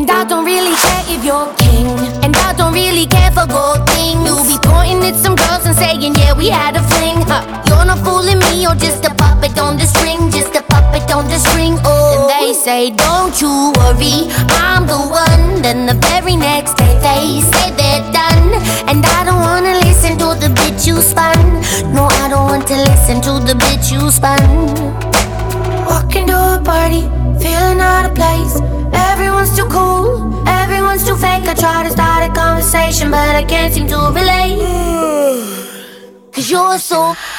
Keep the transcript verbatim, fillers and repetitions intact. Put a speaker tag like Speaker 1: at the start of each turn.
Speaker 1: And I don't really care if you're king, and I don't really care for gold things. You'll be pointing at some girls and saying, yeah, we had a fling. Huh. You're not fooling me, you're just a puppet on the string, just a puppet on the string. Oh, and they say, don't you worry, I'm the one. Then the very next day they say they're done. And I don't wanna listen to the bitch you spun. No, I don't want to listen to the bitch you spun. Walking to a party, feeling out of place. Everyone's too cool, everyone's too fake. I try to start a conversation, but I can't seem to relate. Cause you're so